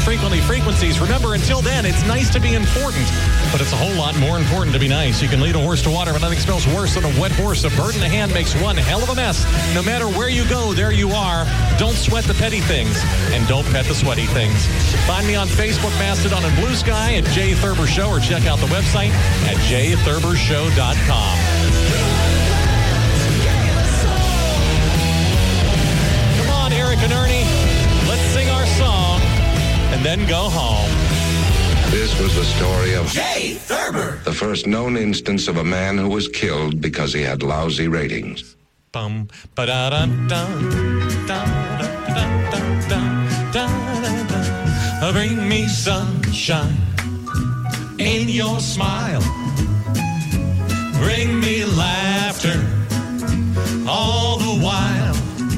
frequently frequencies. Remember, until then, it's nice to be important, but it's a whole lot more important to be nice. You can lead a horse to water, but nothing smells worse than a wet horse. A bird in the hand makes one hell of a mess. No matter where you go, there you are. Don't sweat the petty things, and don't pet the sweaty things. Find me on Facebook, Mastodon, and Blue Sky at Jay Thurber Show, or check out the website at jaythurbershow.com. Come on, Eric and Ernie. Let's sing our song and then go home. This was the story of Jay Thurber, the first known instance of a man who was killed because he had lousy ratings. Bum, ba-da-dun, dun, dun, dun, dun, dun, dun, dun. Bring me sunshine in your smile. Bring me laughter all the while.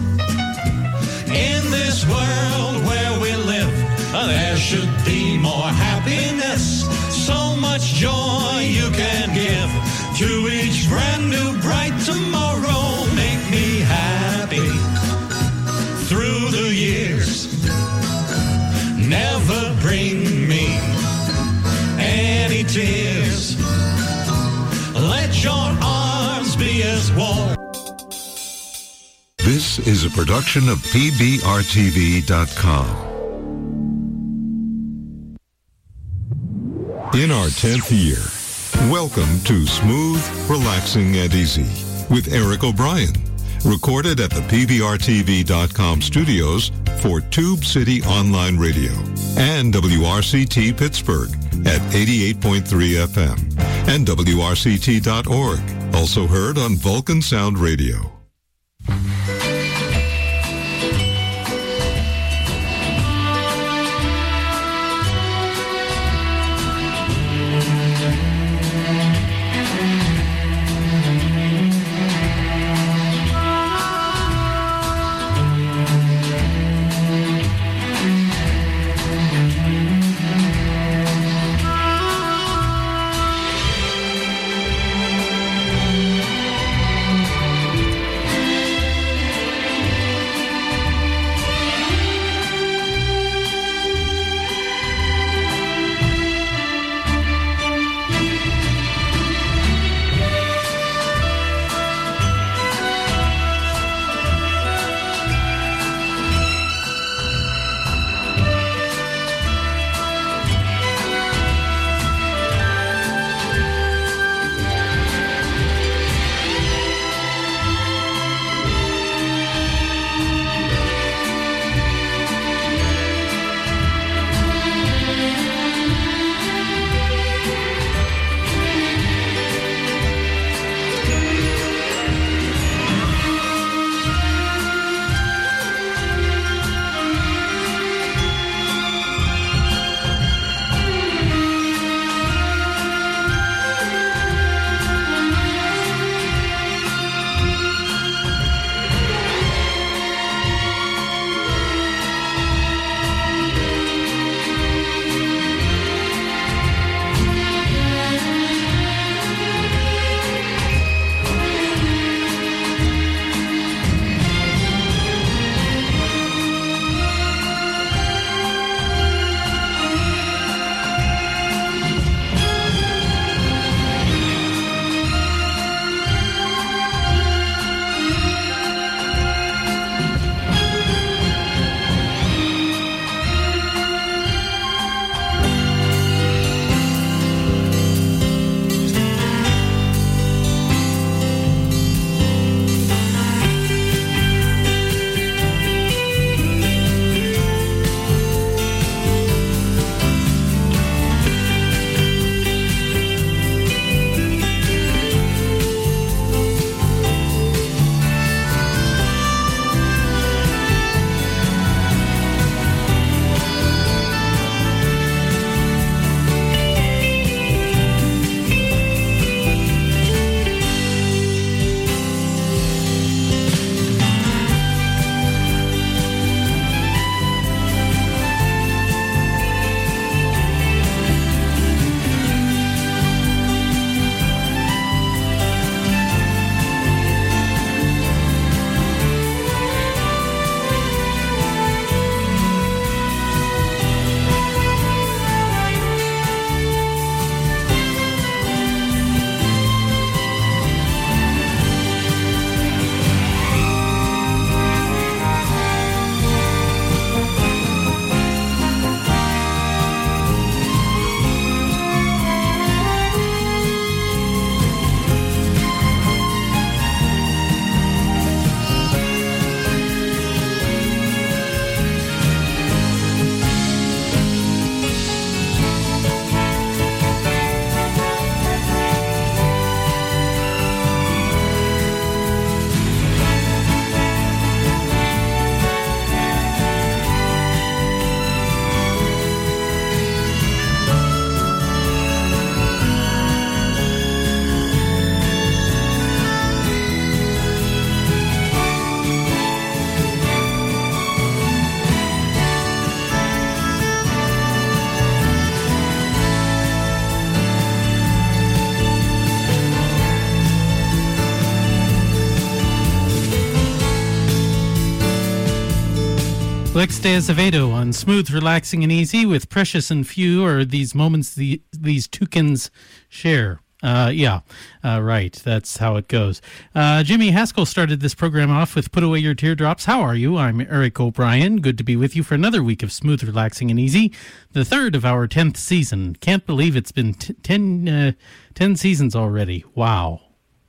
In this world where we live, there should be more happiness. So much joy you can give to each brand new bright tomorrow. Make me happy through the years. Never bring me any tears. Let your arms be as warm. This is a production of PBRTV.com. In our 10th year, welcome to Smooth, Relaxing, and Easy with Eric O'Brien. Recorded at the PBRTV.com studios for Tube City Online Radio and WRCT Pittsburgh at 88.3 FM and WRCT.org. Also heard on Vulcan Sound Radio. Flex de Azevedo on Smooth, Relaxing, and Easy with Precious and Few are these moments these toucans share. Right. That's how it goes. Jimmy Haskell started this program off with Put Away Your Teardrops. How are you? I'm Eric O'Brien. Good to be with you for another week of Smooth, Relaxing, and Easy, the third of our 10th season. Can't believe it's been 10 seasons already. Wow.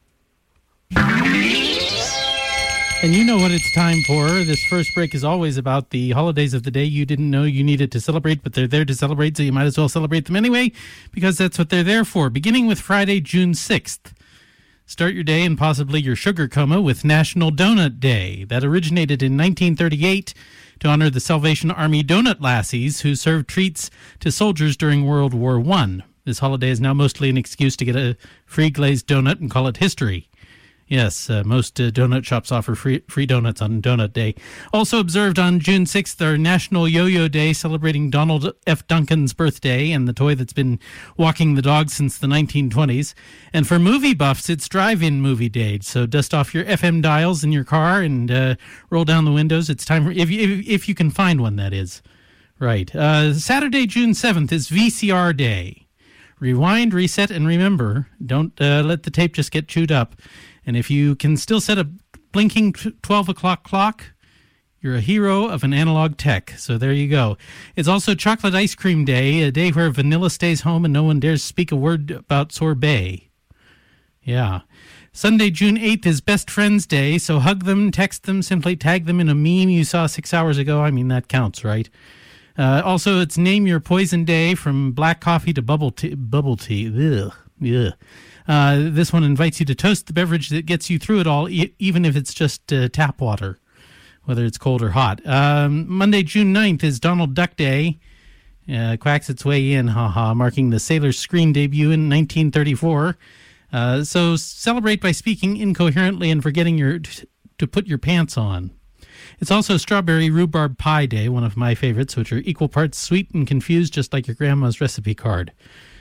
And you know what it's time for. This first break is always about the holidays of the day you didn't know you needed to celebrate, but they're there to celebrate, so you might as well celebrate them anyway, because that's what they're there for. Beginning with Friday, June 6th. Start your day and possibly your sugar coma with National Donut Day. That originated in 1938 to honor the Salvation Army donut lassies who served treats to soldiers during World War I. This holiday is now mostly an excuse to get a free glazed donut and call it history. Yes, most donut shops offer free donuts on Donut Day. Also observed on June 6th are National Yo-Yo Day, celebrating Donald F. Duncan's birthday and the toy that's been walking the dog since the 1920s. And for movie buffs, it's Drive-In Movie Day. So dust off your FM dials in your car and roll down the windows. It's time for, if you can find one, that is. Right. Saturday, June 7th is VCR Day. Rewind, reset, and remember. Don't let the tape just get chewed up. And if you can still set a blinking 12 o'clock clock, you're a hero of an analog tech. So there you go. It's also Chocolate Ice Cream Day, a day where vanilla stays home and no one dares speak a word about sorbet. Yeah. Sunday, June 8th is Best Friends Day, so hug them, text them, simply tag them in a meme you saw 6 hours ago. I mean, that counts, right? Also, it's Name Your Poison Day, from black coffee to bubble tea. Ugh. Yeah. This one invites you to toast the beverage that gets you through it all, even if it's just tap water, whether it's cold or hot. Monday, June 9th is Donald Duck Day. Quacks its way in, marking the Sailor's screen debut in 1934. So celebrate by speaking incoherently and forgetting to put your pants on. It's also Strawberry Rhubarb Pie Day, one of my favorites, which are equal parts sweet and confused, just like your grandma's recipe card.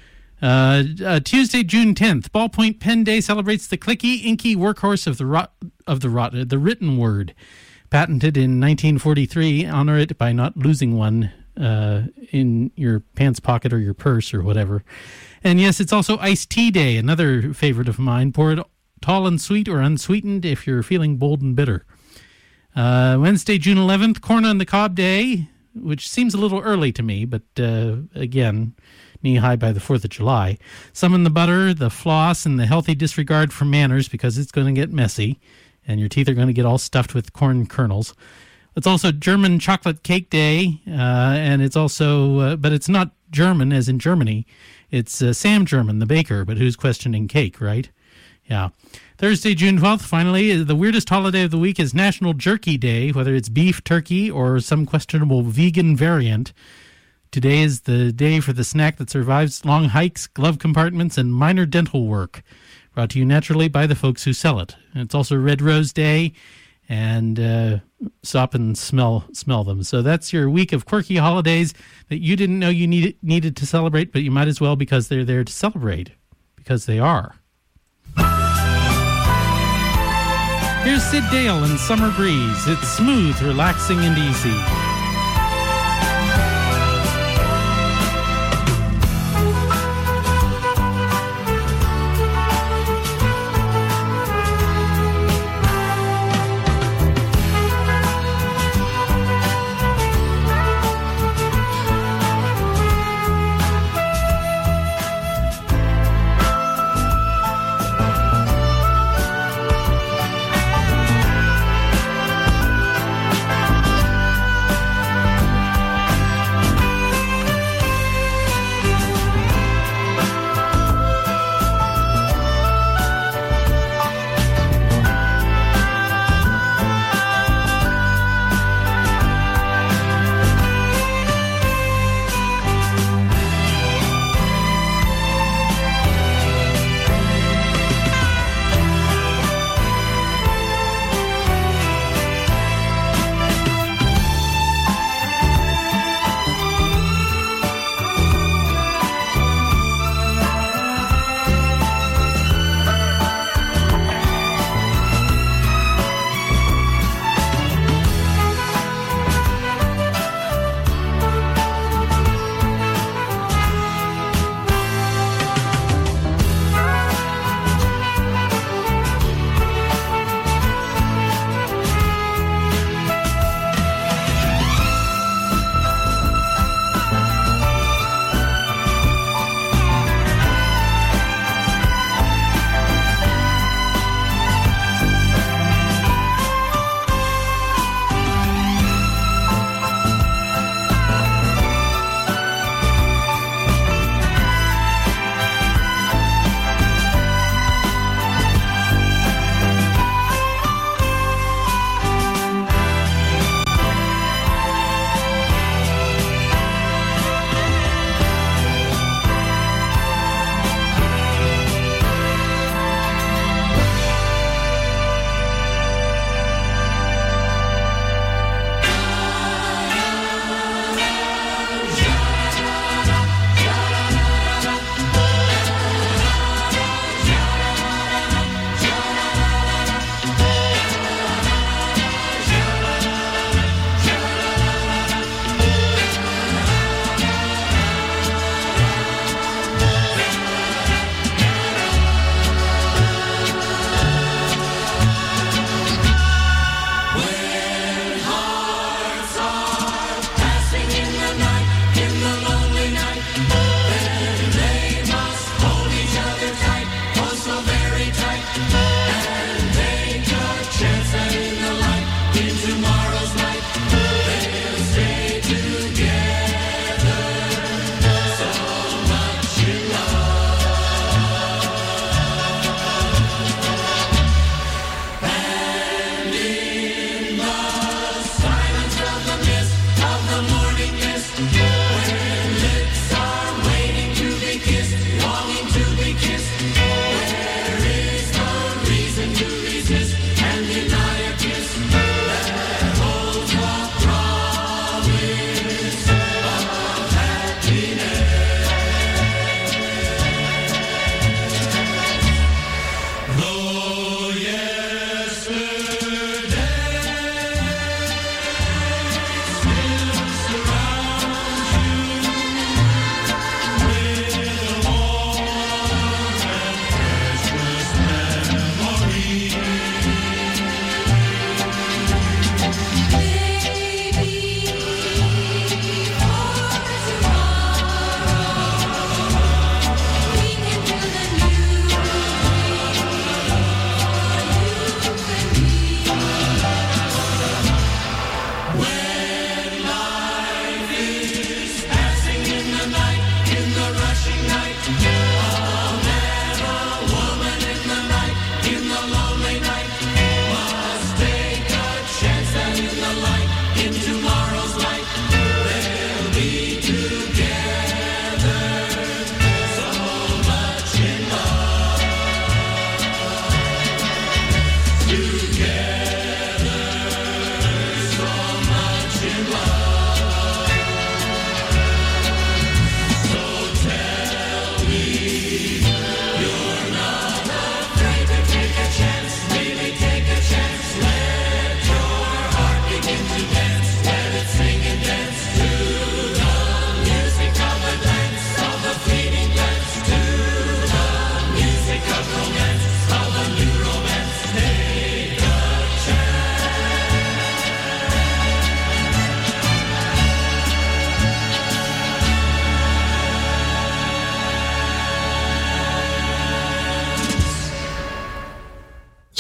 Tuesday, June 10th, Ballpoint Pen Day celebrates the clicky, inky workhorse of the written word. Patented in 1943, honor it by not losing one in your pants pocket or your purse or whatever. And yes, it's also Iced Tea Day, another favorite of mine. Pour it tall and sweet or unsweetened if you're feeling bold and bitter. Wednesday, June 11th, Corn on the Cob Day, which seems a little early to me, but again, knee-high by the 4th of July. Summon the butter, the floss, and the healthy disregard for manners, because it's going to get messy, and your teeth are going to get all stuffed with corn kernels. It's also German Chocolate Cake Day, and it's also, but it's not German as in Germany. It's Sam German, the baker, but who's questioning cake, right? Yeah. Thursday, June 12th, finally, the weirdest holiday of the week is National Jerky Day, whether it's beef, turkey, or some questionable vegan variant. Today is the day for the snack that survives long hikes, glove compartments, and minor dental work. Brought to you naturally by the folks who sell it. And it's also Red Rose Day, and stop and smell them. So that's your week of quirky holidays that you didn't know you needed to celebrate, but you might as well, because they're there to celebrate, because they are. Here's Sid Dale and Summer Breeze. It's smooth, relaxing, and easy.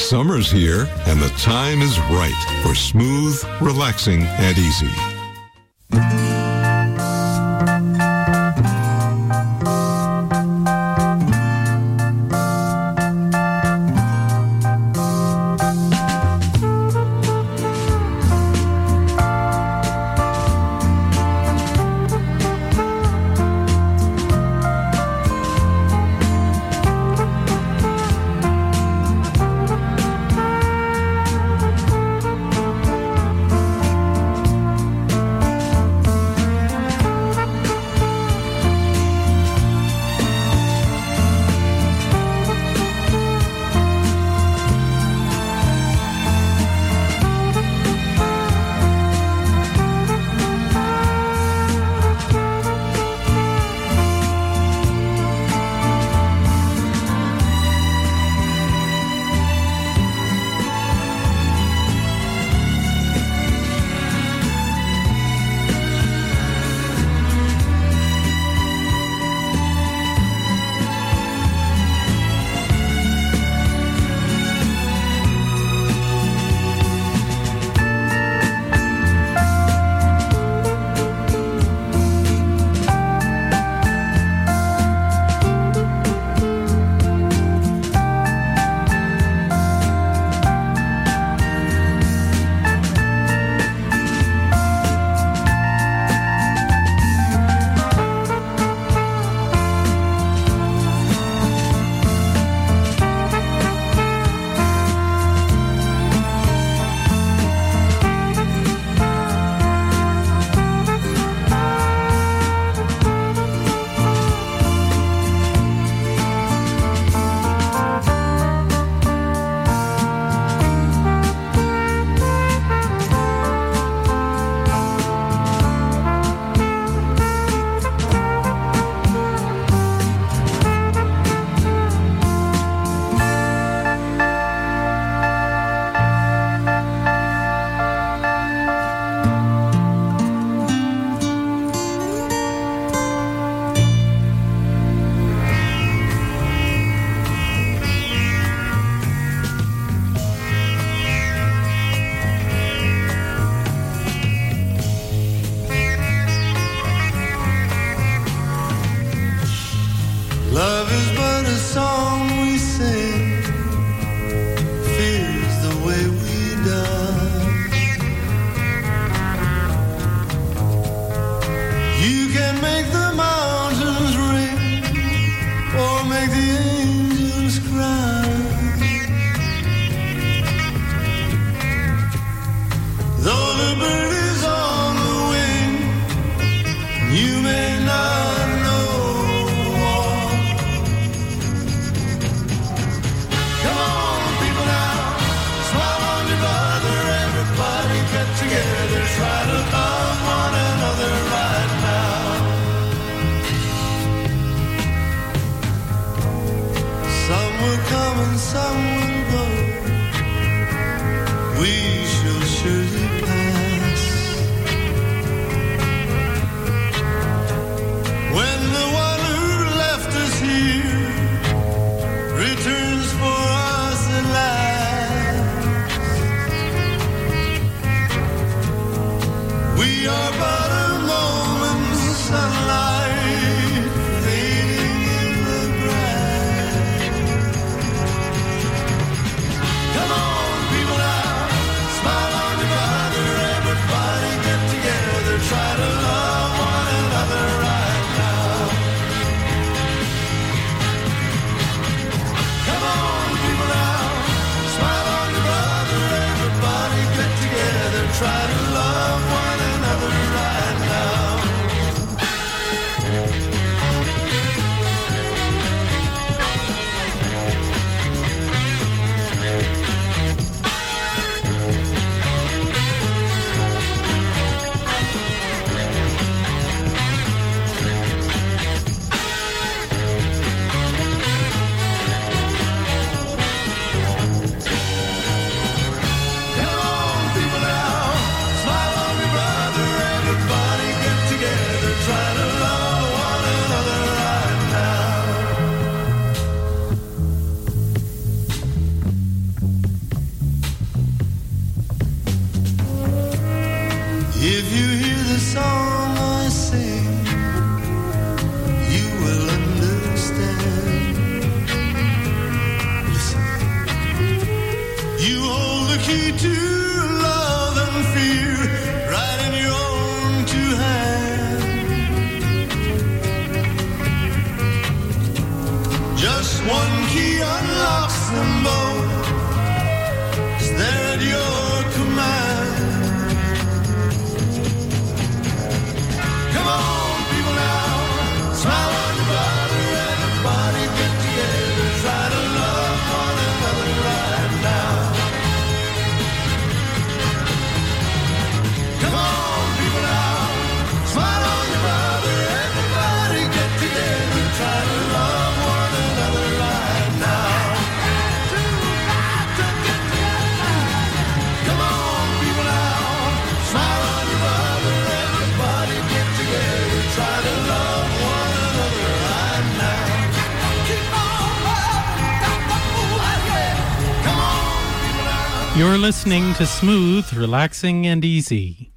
Summer's here, and the time is right for smooth, relaxing, and easy. Love is but a song we sing, fear is the way we die. You can make the mountains ring or make the angels cry. Though the bird is on the wing, you may not know. Together, try to love one another right now. Some will come and some will go. We shall surely pass. When the one who left us here returns for us at last, we are but a moment's sunlight fading in the grass. Come on, people now, smile on your brother. Everybody get together, try to love one another right now. One key unlocks them both. Is there at your command? Come on, people now, smile on your brother. Everybody get together, try to love one another right now. Come on, people now, smile on your brother. Everybody get together, try to love one another right now. Come on, people now, smile on your brother. Everybody get together, try to love one another right now. Keep on loving, got the fool out there. Come on, people now. You're listening to Smooth, Relaxing, and Easy.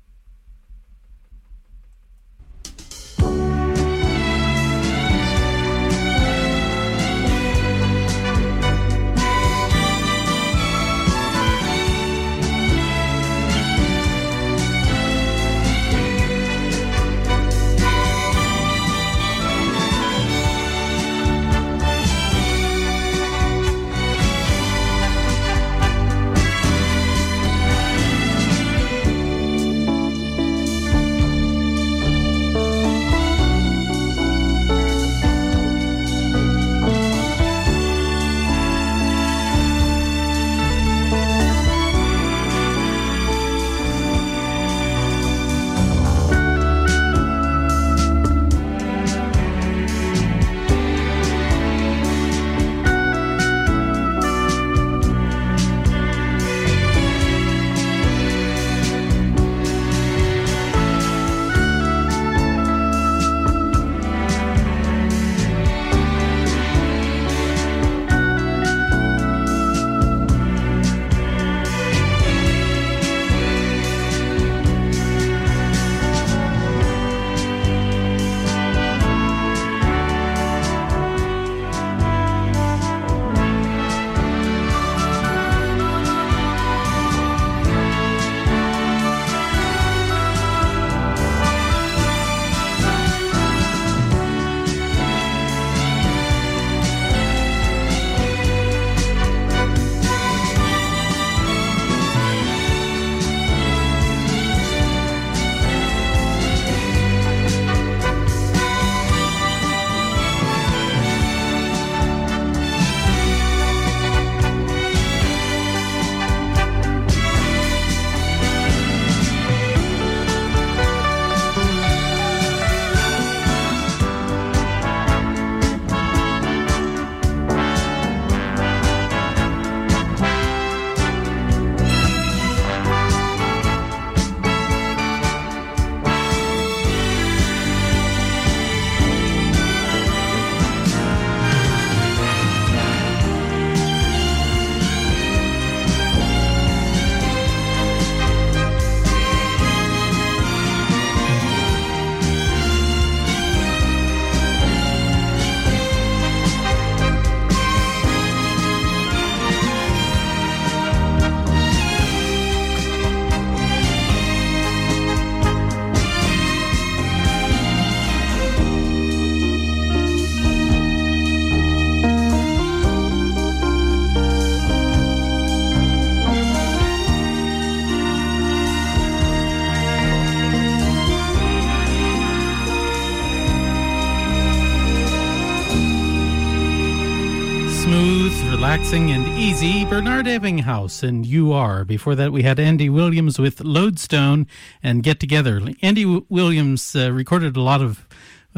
Relaxing and Easy, Bernard Ebbinghaus and You Are. Before that, we had Andy Williams with Lodestone and Get Together. Andy Williams recorded a lot of,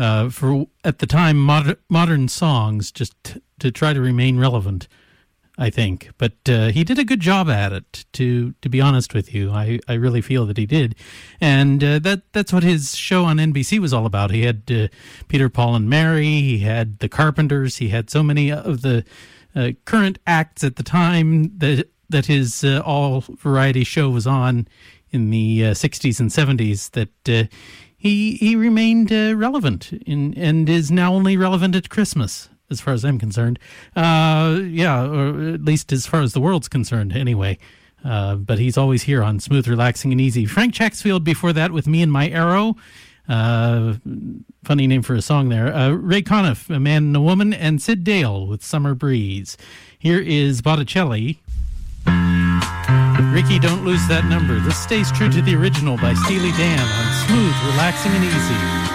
for at the time, modern songs just to try to remain relevant, I think. But he did a good job at it, to be honest with you. I really feel that he did. And that's what his show on NBC was all about. He had Peter, Paul, and Mary. He had the Carpenters. He had so many of the current acts at the time that his all-variety show was on in the 60s and 70s that he remained relevant and is now only relevant at Christmas, as far as I'm concerned. Or at least as far as the world's concerned, anyway. But he's always here on Smooth, Relaxing, and Easy. Frank Chacksfield before that with Me and My Arrow. Funny name for a song there. Ray Conniff, A Man and a Woman, and Sid Dale with Summer Breeze. Here is Botticelli. Ricky, Don't Lose That Number. This stays true to the original by Steely Dan on Smooth, Relaxing, and Easy.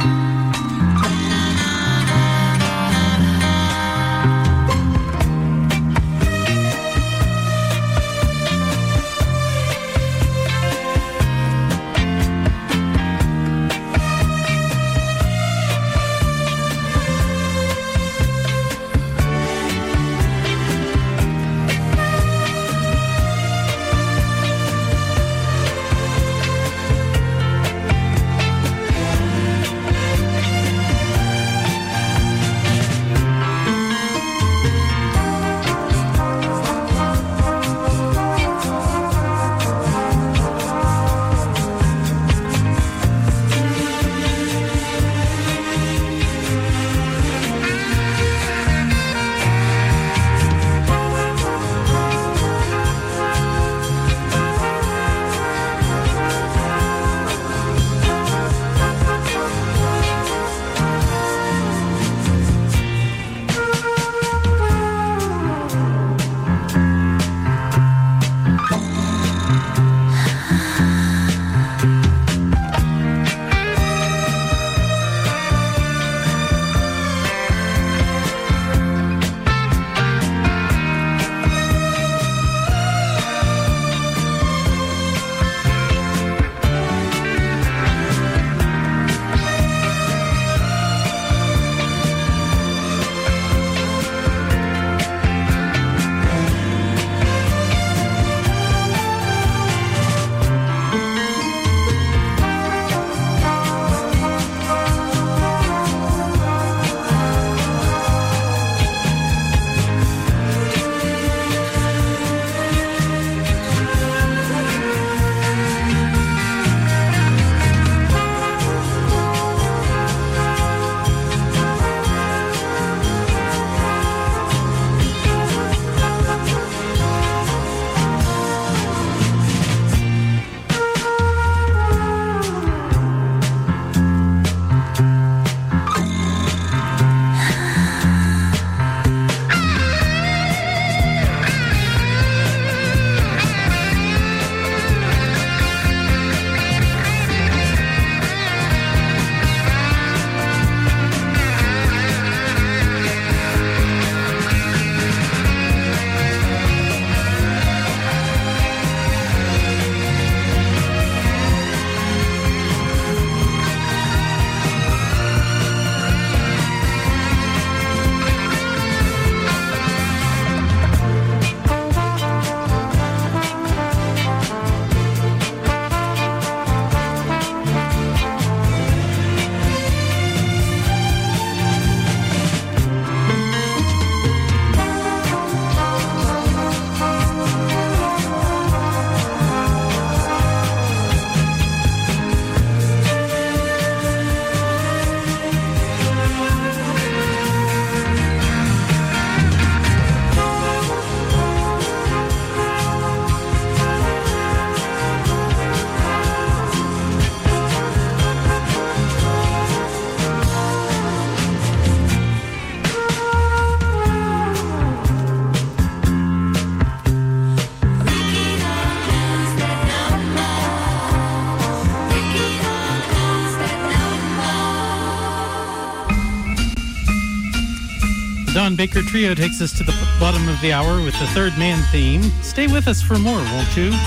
Don Baker Trio takes us to the bottom of the hour with the Third Man theme. Stay with us for more, won't you?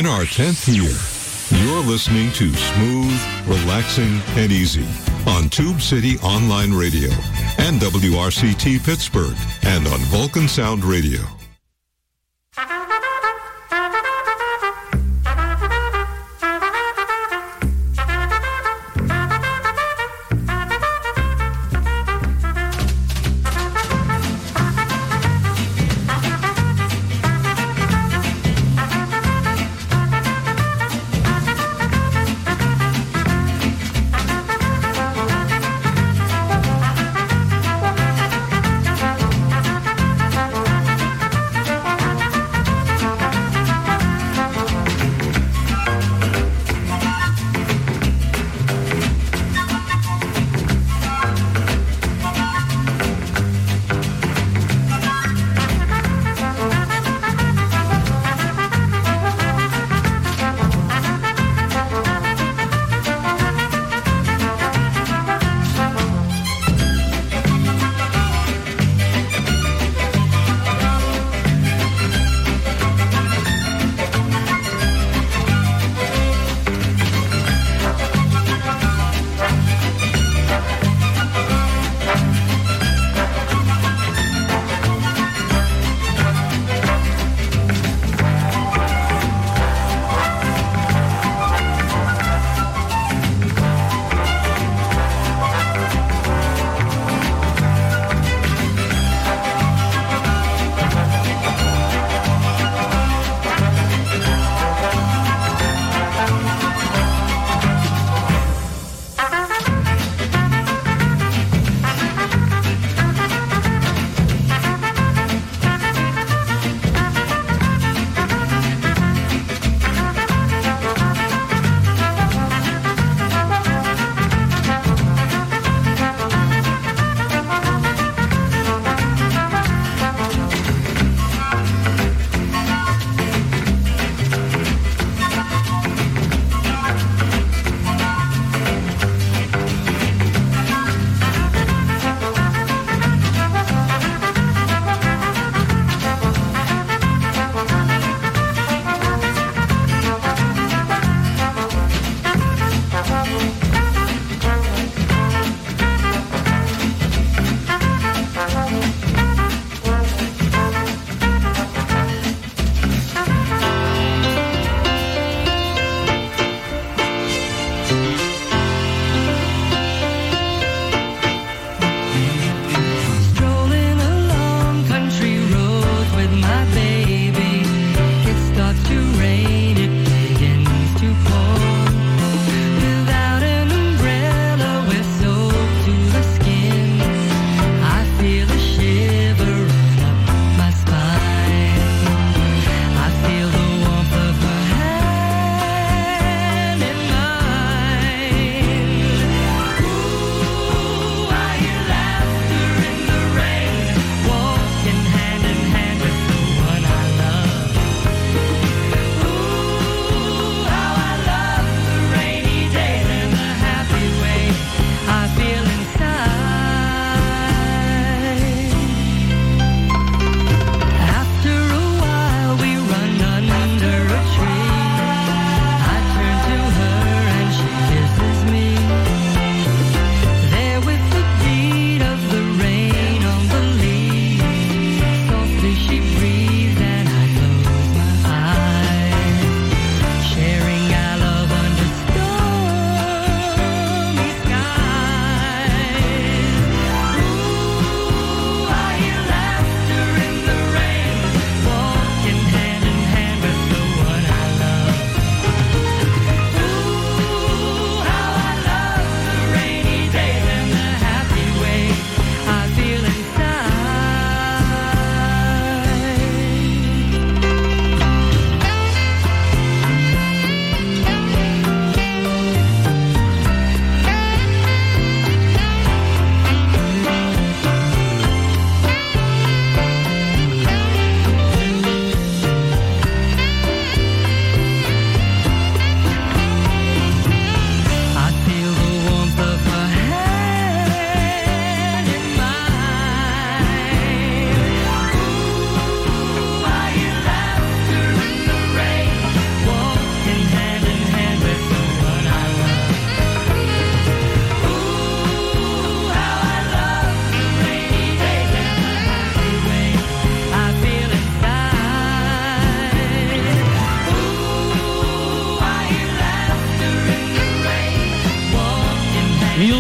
In our 10th year, you're listening to Smooth, Relaxing, and Easy on Tube City Online Radio and WRCT Pittsburgh and on Vulcan Sound Radio.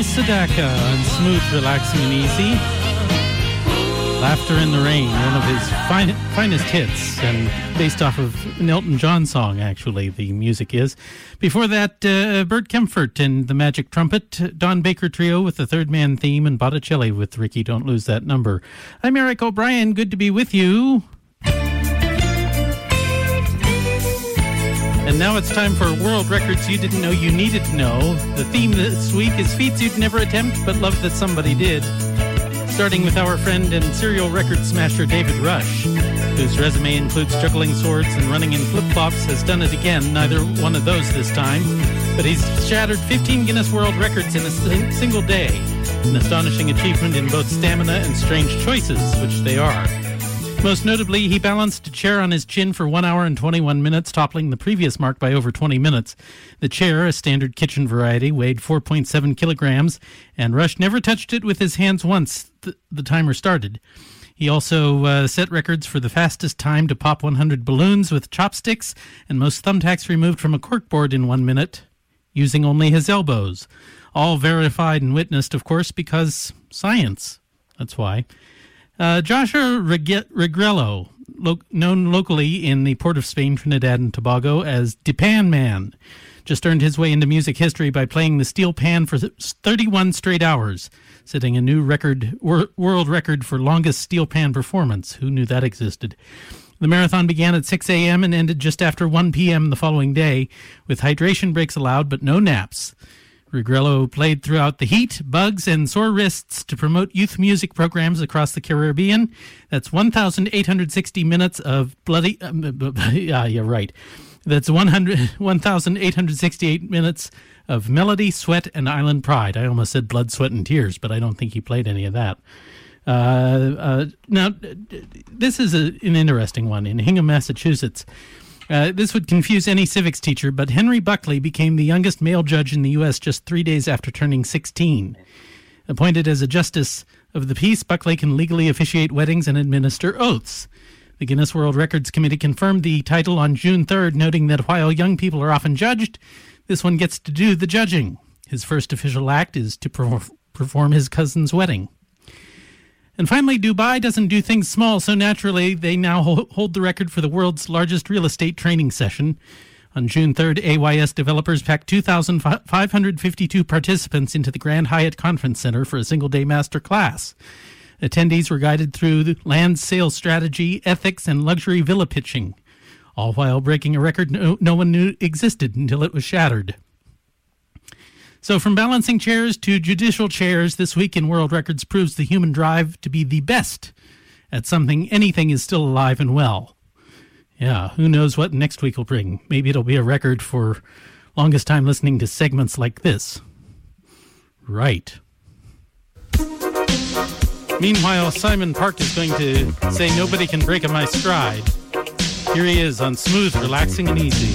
Sedaka on Smooth, Relaxing, and Easy. Laughter in the Rain, one of his finest hits, and based off of an Elton John song, actually, the music is. Before that, Bert Kempfert and the Magic Trumpet, Don Baker Trio with the Third Man theme, and Botticelli with Ricky, Don't Lose That Number. I'm Eric O'Brien, good to be with you. And now it's time for World Records You Didn't Know You Needed to Know. The theme this week is feats you'd never attempt, but love that somebody did. Starting with our friend and serial record smasher David Rush, whose resume includes juggling swords and running in flip-flops, has done it again, neither one of those this time. But he's shattered 15 Guinness World Records in a single day, an astonishing achievement in both stamina and strange choices, which they are. Most notably, he balanced a chair on his chin for 1 hour and 21 minutes, toppling the previous mark by over 20 minutes. The chair, a standard kitchen variety, weighed 4.7 kilograms, and Rush never touched it with his hands once the timer started. He also set records for the fastest time to pop 100 balloons with chopsticks and most thumbtacks removed from a corkboard in 1 minute, using only his elbows. All verified and witnessed, of course, because science. That's why. Joshua Regrello, known locally in the Port of Spain, Trinidad and Tobago as Depan Man, just earned his way into music history by playing the steel pan for 31 straight hours, setting a new world record for longest steel pan performance. Who knew that existed? The marathon began at 6 a.m. and ended just after 1 p.m. the following day, with hydration breaks allowed but no naps. Regrello played throughout the heat, bugs, and sore wrists to promote youth music programs across the Caribbean. That's 1,860 minutes of bloody... yeah, right. That's 1,868 minutes of melody, sweat, and island pride. I almost said blood, sweat, and tears, but I don't think he played any of that. Now, this is an interesting one. In Hingham, Massachusetts, this would confuse any civics teacher, but Henry Buckley became the youngest male judge in the U.S. just 3 days after turning 16. Appointed as a justice of the peace, Buckley can legally officiate weddings and administer oaths. The Guinness World Records Committee confirmed the title on June 3rd, noting that while young people are often judged, this one gets to do the judging. His first official act is to perform his cousin's wedding. And finally, Dubai doesn't do things small so naturally. They now hold the record for the world's largest real estate training session. On June 3rd, AYS developers packed 2,552 participants into the Grand Hyatt Conference Center for a single-day master class. Attendees were guided through land sales strategy, ethics, and luxury villa pitching, all while breaking a record no one knew existed until it was shattered. So from balancing chairs to judicial chairs, this week in World Records proves the human drive to be the best at something anything is still alive and well. Yeah, who knows what next week will bring. Maybe it'll be a record for longest time listening to segments like this. Right. Meanwhile, Simon Park is going to say nobody can break my stride. Here he is on Smooth, Relaxing, and Easy.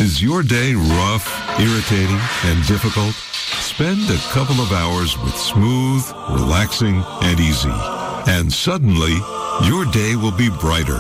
Is your day rough, irritating, and difficult? Spend a couple of hours with Smooth, Relaxing, and Easy. And suddenly, your day will be brighter.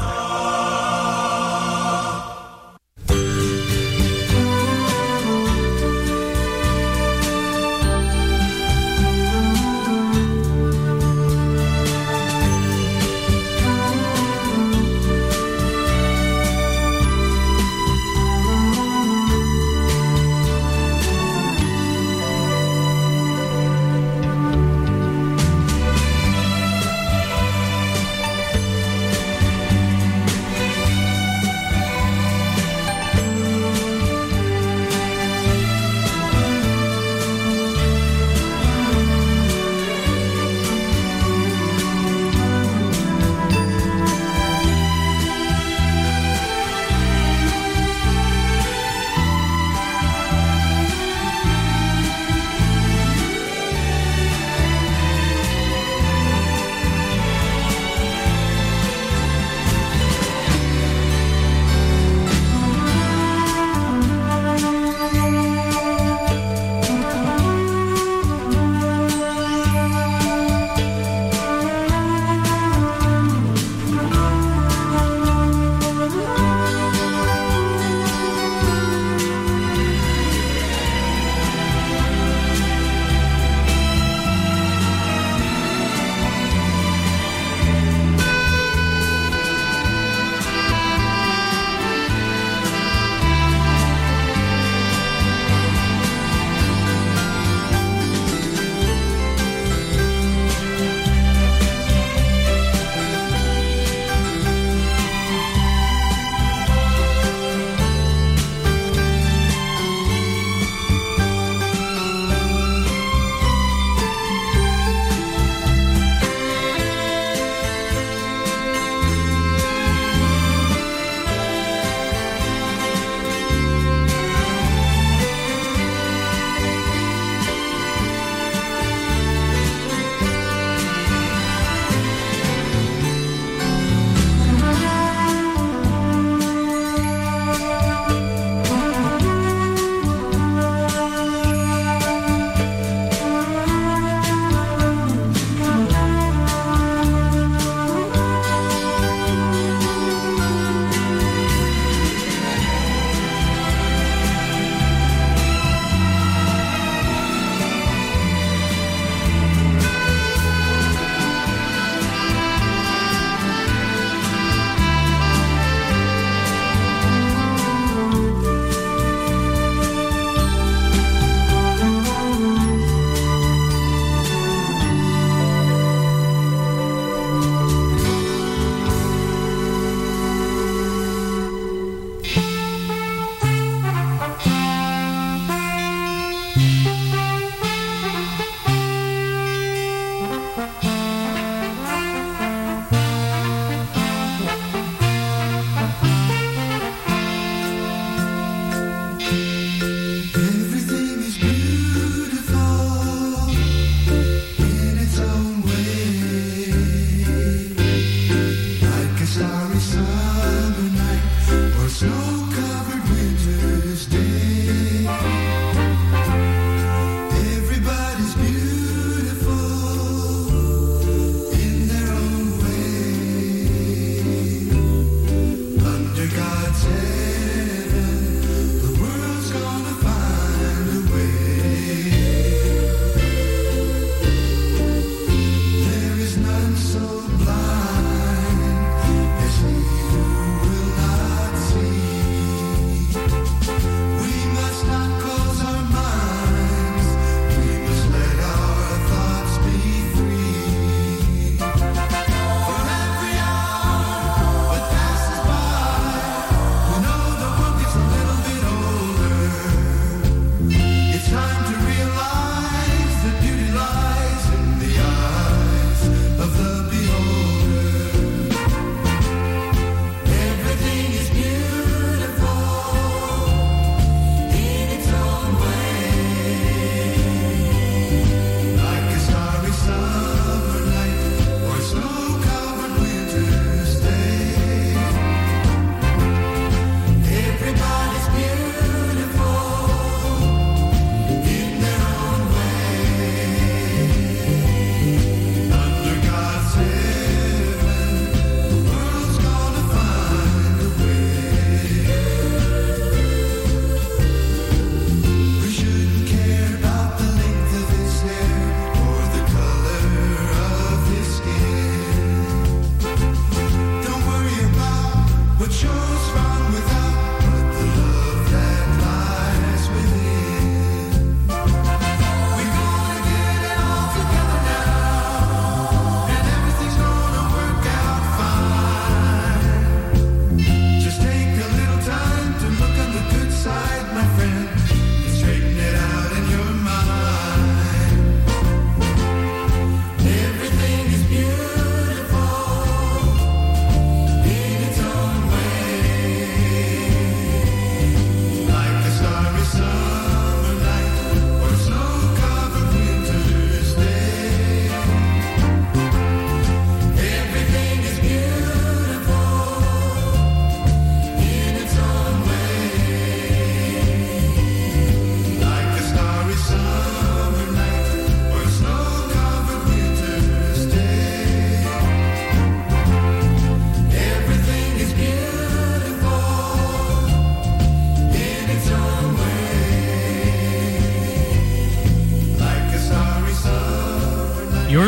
Blind as he who will not see.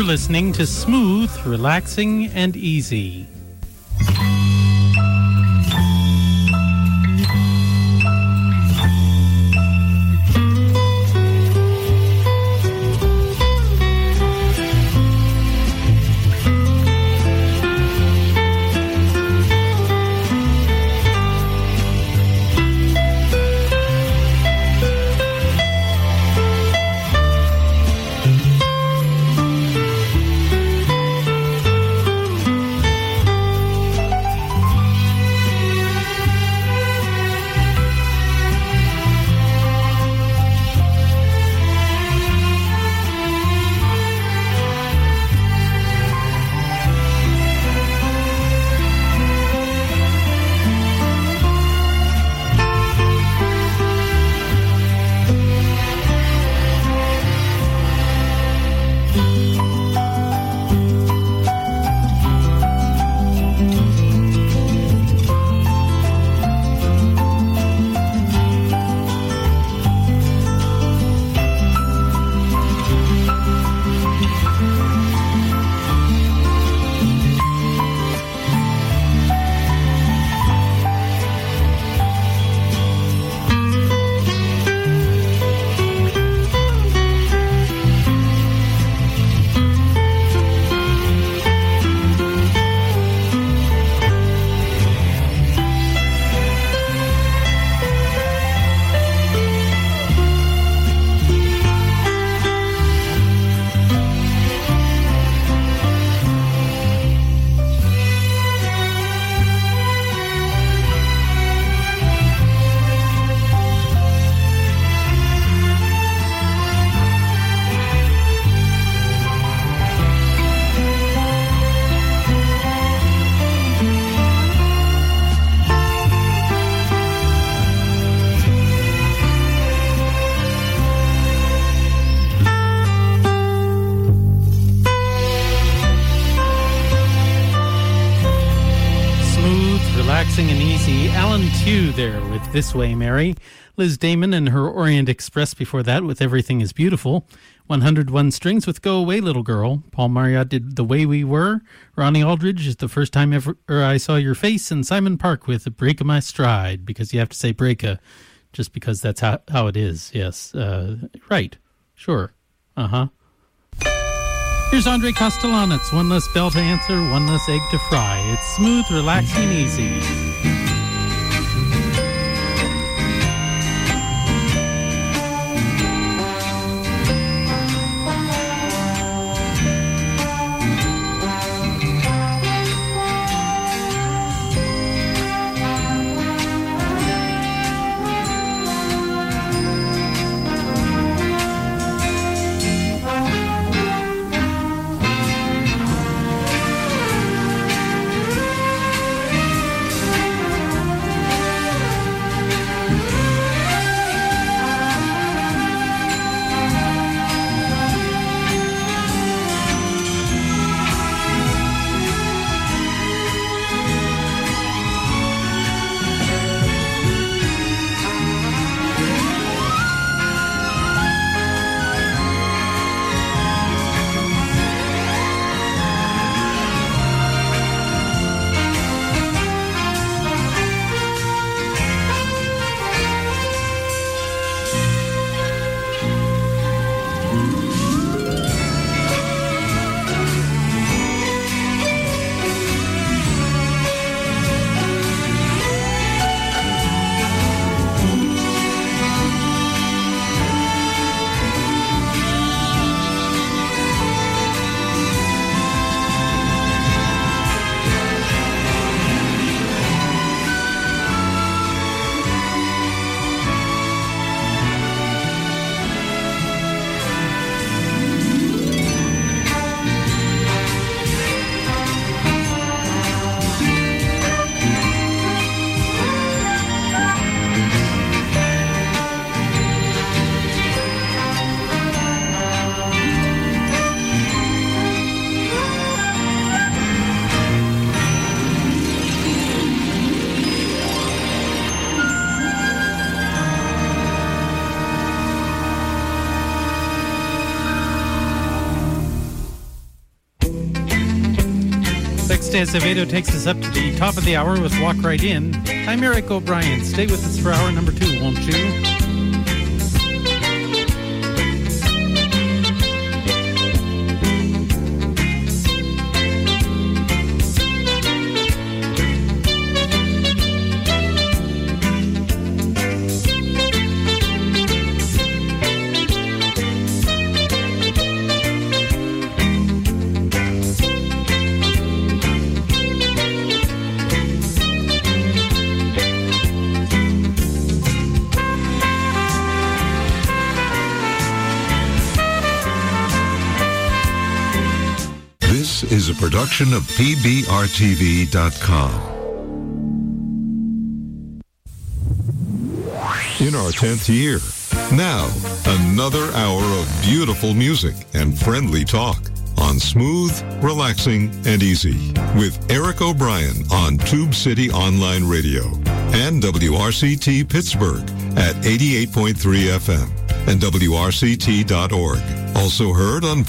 listening to Smooth, Relaxing, and Easy. Relaxing and Easy. Alan Tew there with This Way, Mary. Liz Damon and her Orient Express before that with Everything is Beautiful. 101 Strings with Go Away, Little Girl. Paul Marriott did The Way We Were. Ronnie Aldridge is The First Time Ever I Saw Your Face. And Simon Park with The Break of My Stride, because you have to say breaka just because that's how it is. Yes. Right. Sure. Uh-huh. Here's Andre Castellanos. One less bell to answer, one less egg to fry. It's smooth, relaxing, and easy. Jose Acevedo takes us up to the top of the hour with Walk Right In. I'm Eric O'Brien. Stay with us for hour number 2, won't you? This is a production of PBRTV.com. In our 10th year. Now, another hour of beautiful music and friendly talk on Smooth, Relaxing, and Easy with Eric O'Brien on Tube City Online Radio and WRCT Pittsburgh at 88.3 FM and WRCT.org. Also heard on